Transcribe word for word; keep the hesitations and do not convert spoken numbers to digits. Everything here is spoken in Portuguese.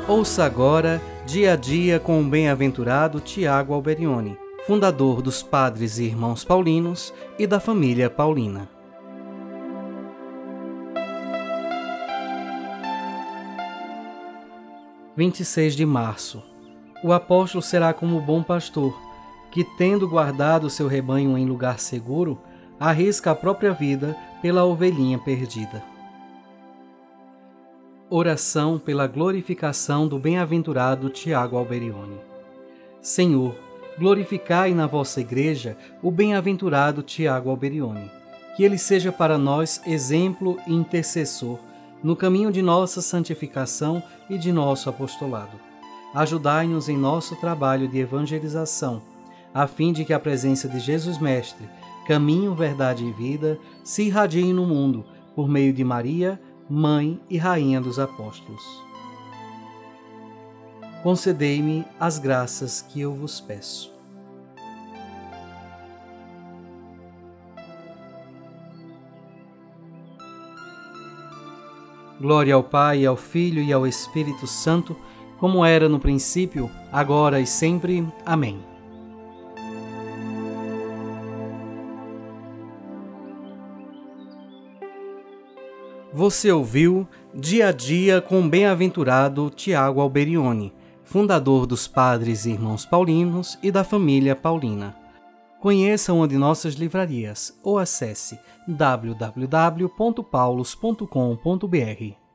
Ouça agora Dia a Dia com o bem-aventurado Tiago Alberione, fundador dos Padres e Irmãos Paulinos e da família Paulina. vinte e seis de março. O apóstolo será como o bom pastor, que, tendo guardado seu rebanho em lugar seguro, arrisca a própria vida pela ovelhinha perdida. Oração pela glorificação do bem-aventurado Tiago Alberione. Senhor, glorificai na vossa igreja o bem-aventurado Tiago Alberione, que ele seja para nós exemplo e intercessor no caminho de nossa santificação e de nosso apostolado. Ajudai-nos em nosso trabalho de evangelização, a fim de que a presença de Jesus Mestre, caminho, verdade e vida, se irradie no mundo por meio de Maria, Mãe e Rainha dos Apóstolos. Concedei-me as graças que eu vos peço. Glória ao Pai, ao Filho e ao Espírito Santo, como era no princípio, agora e sempre. Amém. Você ouviu Dia a Dia com o bem-aventurado Tiago Alberione, fundador dos Padres e Irmãos Paulinos e da família Paulina. Conheça uma de nossas livrarias ou acesse w w w ponto paulos ponto com ponto b r.